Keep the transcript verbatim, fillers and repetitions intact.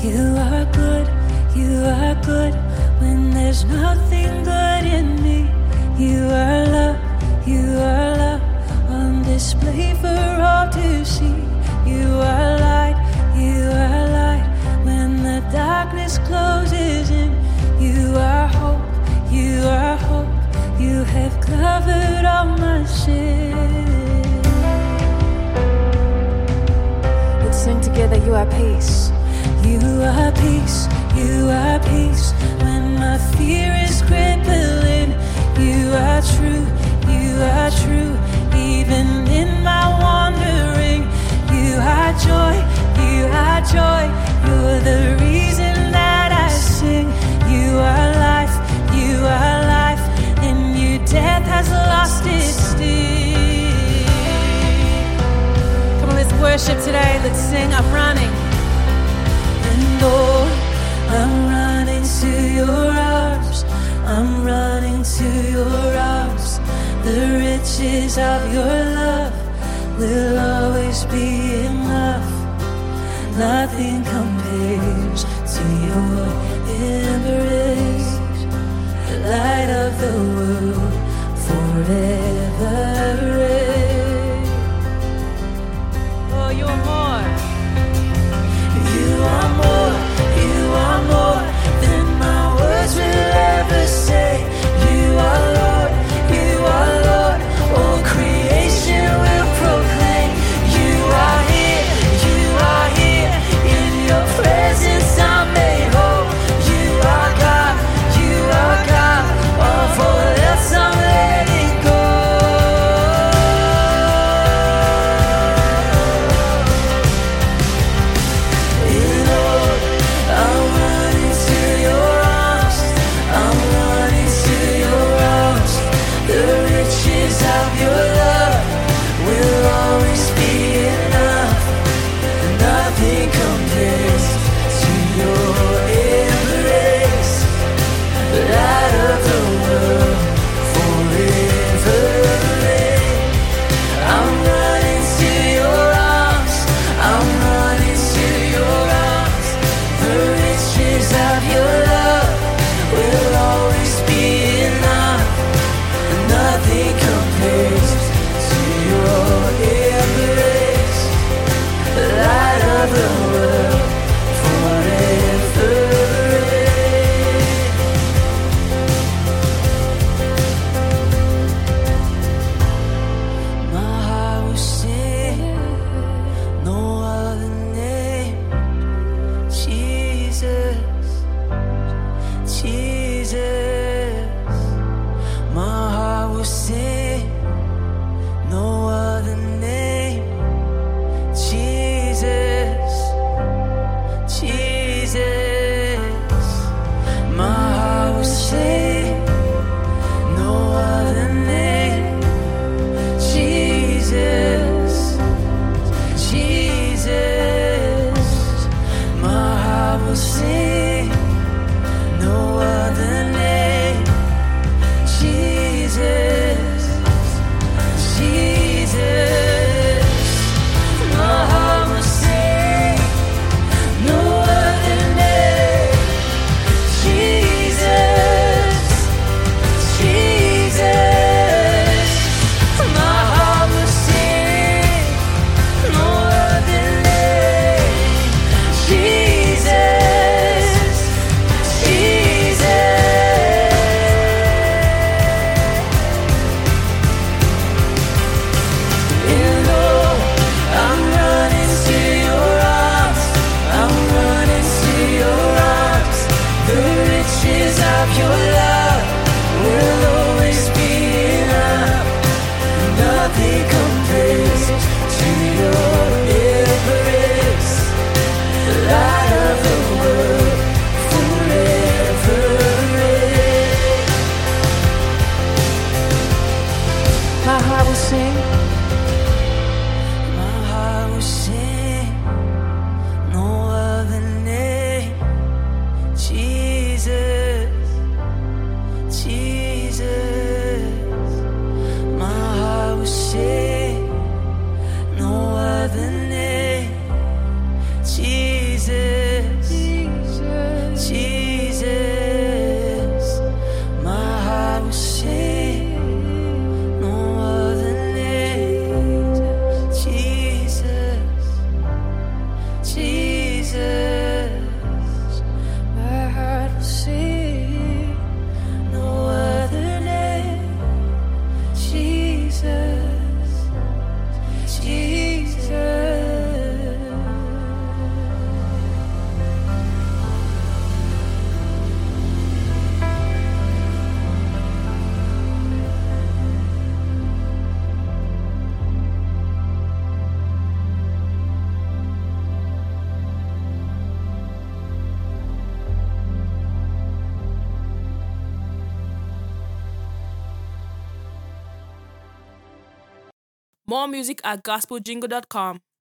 You are good, you are good when there's nothing good in me. You are love, you are love on display for all to see. You are light, you are light when the darkness closes in. You are hope, you are hope, you have covered all my sin. Let's sing together, you are peace. You are peace, you are peace when my fear is crippling. You are true, you are true even in my wandering. You are joy, you are joy, you're the reason that I sing. You are life, you are life, in you death has lost its sting. Come on, let's worship today, let's sing, I'm running. And Lord, I'm running to your arms, I'm running to your arms. The riches of your love will always be enough. Nothing compares to your embrace, the light of the world forever reign. Oh, you're more. You are more, you are more than my words will ever say. You are Lord, you are Lord, all creation will proclaim. You are here, you are here, in your presence I'm made whole. You are God, you are God, all for else I'm letting go. And Lord, I'm running to your arms, I'm running to your arms. The riches of your love will always be enough. Nothing compares to your embrace, the light of the world forever reign. I'm running to your arms, I'm running to your arms. The riches of your love will always be enough. Nothing compares to your embrace, the light of the world forever reign. My heart will sing, no other name. Jesus, Jesus. My heart will sing, no other name. Jesus, Jesus. My heart will sing, no other name. Jesus, Jesus. My heart will sing, no other name. Jesus, Jesus, my heart will sing, no other name. Jesus, Jesus, my heart will sing, no other name. Jesus, Jesus. More music at gospel jingle dot com.